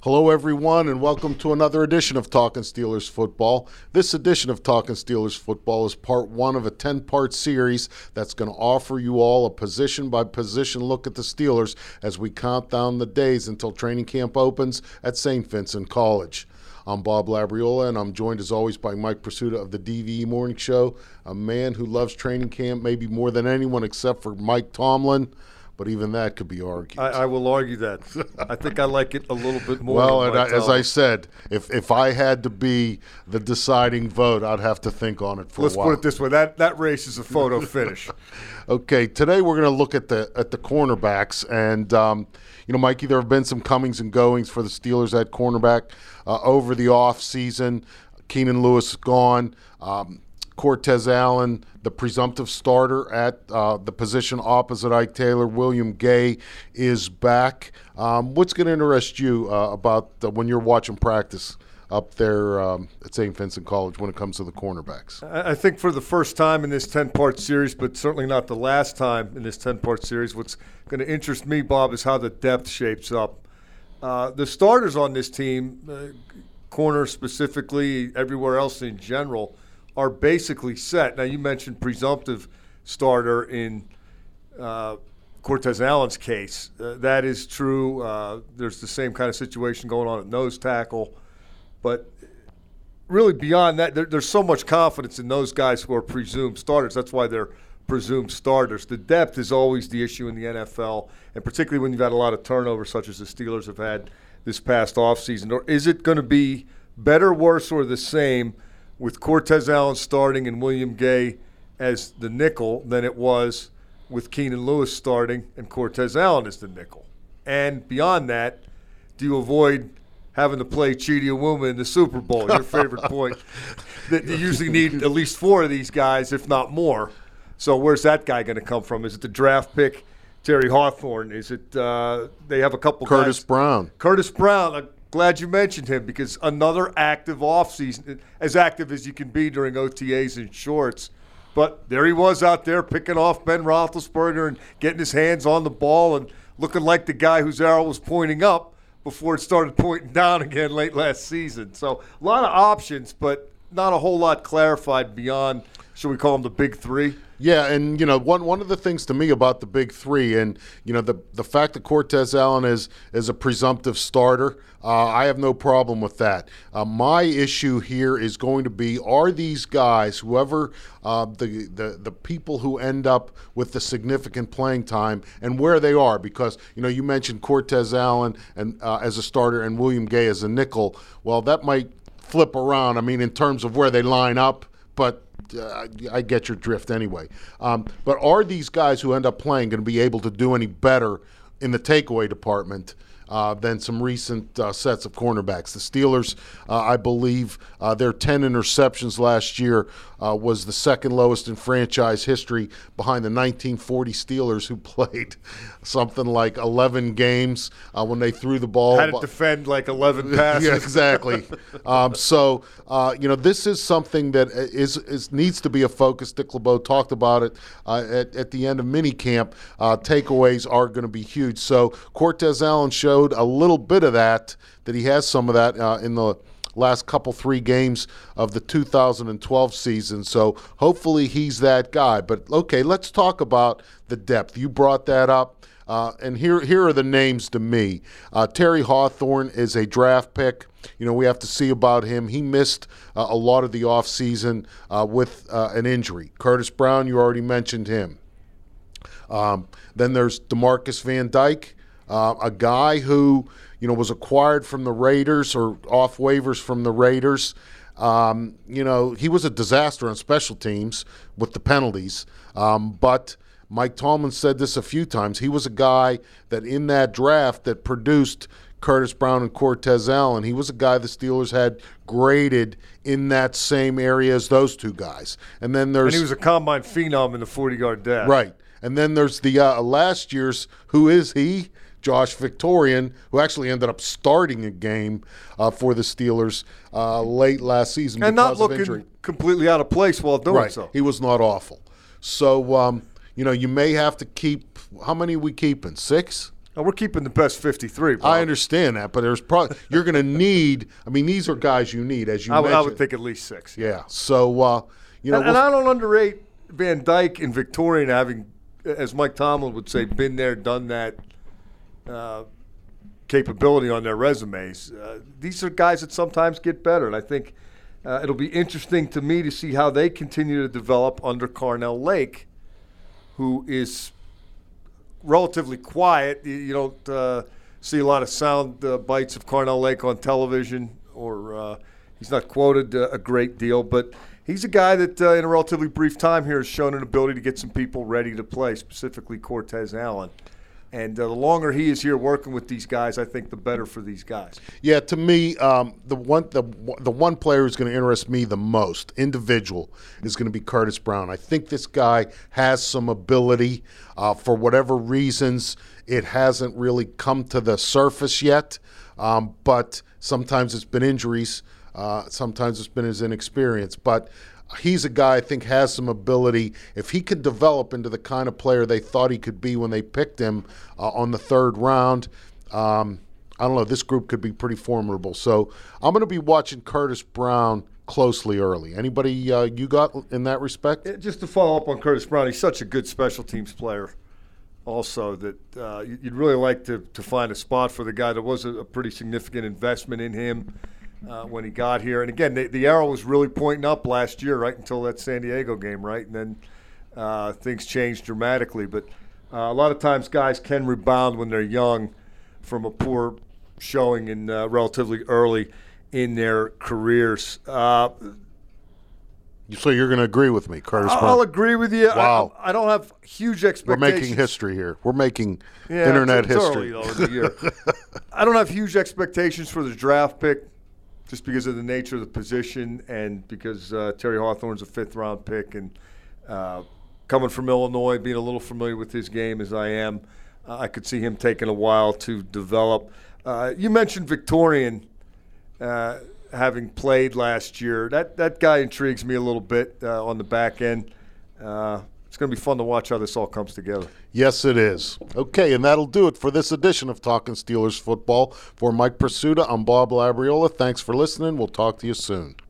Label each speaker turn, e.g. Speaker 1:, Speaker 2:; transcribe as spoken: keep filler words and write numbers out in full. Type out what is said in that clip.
Speaker 1: Hello, everyone, and welcome to another edition of Talkin' Steelers Football. This edition of Talkin' Steelers Football is part one of a ten-part series that's going to offer you all a position-by-position look at the Steelers as we count down the days until training camp opens at Saint Vincent College. I'm Bob Labriola, and I'm joined as always by Mike Prisuta of the D V E Morning Show, a man who loves training camp maybe more than anyone except for Mike Tomlin. But even that could be argued.
Speaker 2: I, I will argue that. I think I like it a little bit more.
Speaker 1: Well, and I, as I said, if if I had to be the deciding vote, I'd have to think on it for
Speaker 2: Let's
Speaker 1: a while.
Speaker 2: Let's put it this way: that that race is a photo finish.
Speaker 1: Okay, today we're going to look at the at the cornerbacks, and um, you know, Mikey, there have been some comings and goings for the Steelers at cornerback uh, over the off season. Keenan Lewis is gone. Um, Cortez Allen, the presumptive starter at uh, the position opposite Ike Taylor, William Gay, is back. Um, what's going to interest you uh, about uh, when you're watching practice up there um, at Saint Vincent College when it comes to the cornerbacks?
Speaker 2: I think for the first time in this ten-part series, but certainly not the last time in this ten-part series, what's going to interest me, Bob, is how the depth shapes up. Uh, the starters on this team, uh, corner specifically, everywhere else in general, are basically set. Now, you mentioned presumptive starter in uh, Cortez Allen's case. Uh, that is true. Uh, there's the same kind of situation going on at nose tackle. But really beyond that, there, there's so much confidence in those guys who are presumed starters. That's why they're presumed starters. The depth is always the issue in the N F L, and particularly when you've had a lot of turnover such as the Steelers have had this past offseason. Or is it going to be better, worse, or the same with Cortez Allen starting and William Gay as the nickel than it was with Keenan Lewis starting and Cortez Allen as the nickel? And beyond that, do you avoid having to play Chidi Awuma in the Super Bowl, your favorite point, that you usually need at least four of these guys, if not more? So where's that guy going to come from? Is it the draft pick, Terry Hawthorne? Is it uh, they have a couple
Speaker 1: Curtis
Speaker 2: guys?
Speaker 1: Brown.
Speaker 2: Curtis Brown. I'm glad you mentioned him because another active offseason, as active as you can be during O T As and shorts. But there he was out there picking off Ben Roethlisberger and getting his hands on the ball and looking like the guy whose arrow was pointing up before it started pointing down again late last season. So a lot of options, but not a whole lot clarified beyond, should we call them the big three?
Speaker 1: Yeah, and, you know, one one of the things to me about the big three and, you know, the the fact that Cortez Allen is, is a presumptive starter, uh, I have no problem with that. Uh, my issue here is going to be, are these guys, whoever uh, the, the, the people who end up with the significant playing time and where they are, because, you know, you mentioned Cortez Allen and uh, as a starter and William Gay as a nickel. Well, that might flip around, I mean, in terms of where they line up, but Uh, I get your drift anyway. Um, but are these guys who end up playing going to be able to do any better in the takeaway department uh, than some recent uh, sets of cornerbacks? The Steelers, uh, I believe, uh, their ten interceptions last year uh, was the second lowest in franchise history behind the nineteen forty Steelers, who played something like eleven games uh, when they threw the ball.
Speaker 2: Had to defend like eleven passes.
Speaker 1: Yeah, exactly. um, so, uh, you know, this is something that is, is needs to be a focus. Dick LeBeau talked about it uh, at, at the end of minicamp. Uh, takeaways are going to be huge. So Cortez Allen showed a little bit of that, that he has some of that uh, in the last couple three games of the two thousand twelve season. So hopefully he's that guy. But, okay, let's talk about the depth. You brought that up. Uh, and here here are the names to me. Uh, Terry Hawthorne is a draft pick. You know, we have to see about him. He missed uh, a lot of the offseason uh, with uh, an injury. Curtis Brown, you already mentioned him. Um, then there's DeMarcus Van Dyke, uh, a guy who, you know, was acquired from the Raiders or off waivers from the Raiders. Um, you know, he was a disaster on special teams with the penalties, um, but Mike Tomlin said this a few times. He was a guy that in that draft that produced Curtis Brown and Cortez Allen. He was a guy the Steelers had graded in that same area as those two guys. And then there's
Speaker 2: And he was a combine phenom in the forty-yard dash.
Speaker 1: Right. And then there's the uh, last year's, who is he? Josh Victorian, who actually ended up starting a game uh, for the Steelers uh, late last season
Speaker 2: and
Speaker 1: because
Speaker 2: not looking
Speaker 1: of injury.
Speaker 2: completely out of place while doing
Speaker 1: Right.
Speaker 2: so.
Speaker 1: He was not awful. So, um, you know, you may have to keep – how many are we keeping? Six?
Speaker 2: Now, we're keeping the best fifty-three. Bob.
Speaker 1: I understand that, but there's probably you're going to need. I mean, these are guys you need, as you
Speaker 2: I,
Speaker 1: mentioned.
Speaker 2: I would think at least six.
Speaker 1: Yeah. So uh, you know,
Speaker 2: and, and I don't underrate Van Dyke and Victorian having, as Mike Tomlin would say, been there, done that. Uh, capability on their resumes. Uh, these are guys that sometimes get better, and I think uh, it'll be interesting to me to see how they continue to develop under Carnell Lake, who is relatively quiet. You, you don't uh, see a lot of sound uh, bites of Carnell Lake on television, or uh, he's not quoted uh, a great deal, but he's a guy that uh, in a relatively brief time here has shown an ability to get some people ready to play, specifically Cortez Allen. And uh, the longer he is here working with these guys, I think the better for these guys.
Speaker 1: Yeah, to me, um, the one the the one player who's going to interest me the most, individual, is going to be Curtis Brown. I think this guy has some ability. Uh, for whatever reasons, it hasn't really come to the surface yet. Um, but sometimes it's been injuries. Uh, sometimes it's been his inexperience. But he's a guy I think has some ability. If he could develop into the kind of player they thought he could be when they picked him uh, on the third round, um, I don't know, this group could be pretty formidable. So I'm going to be watching Curtis Brown closely early. Anybody uh, you got in that respect?
Speaker 2: Just to follow up on Curtis Brown, he's such a good special teams player also that uh, you'd really like to, to find a spot for the guy. There was a, a pretty significant investment in him Uh, when he got here. And again, the, the arrow was really pointing up last year, right until that San Diego game, right? And then uh, things changed dramatically. But uh, a lot of times guys can rebound when they're young from a poor showing in uh, relatively early in their careers. Uh,
Speaker 1: so you're going to agree with me, Curtis Brown?
Speaker 2: I'll agree with you.
Speaker 1: Wow.
Speaker 2: I, I don't have huge expectations.
Speaker 1: We're making history here. We're making
Speaker 2: yeah,
Speaker 1: internet
Speaker 2: it's, it's
Speaker 1: history.
Speaker 2: Early, though, in the year. I don't have huge expectations for the draft pick, just because of the nature of the position and because uh, Terry Hawthorne's a fifth-round pick. And uh, coming from Illinois, being a little familiar with his game as I am, uh, I could see him taking a while to develop. Uh, you mentioned Victorian uh, having played last year. That that guy intrigues me a little bit uh, on the back end. Uh, It's going to be fun to watch how this all comes together.
Speaker 1: Yes, it is. Okay, and that'll do it for this edition of Talking Steelers Football. For Mike Pursuta, I'm Bob Labriola. Thanks for listening. We'll talk to you soon.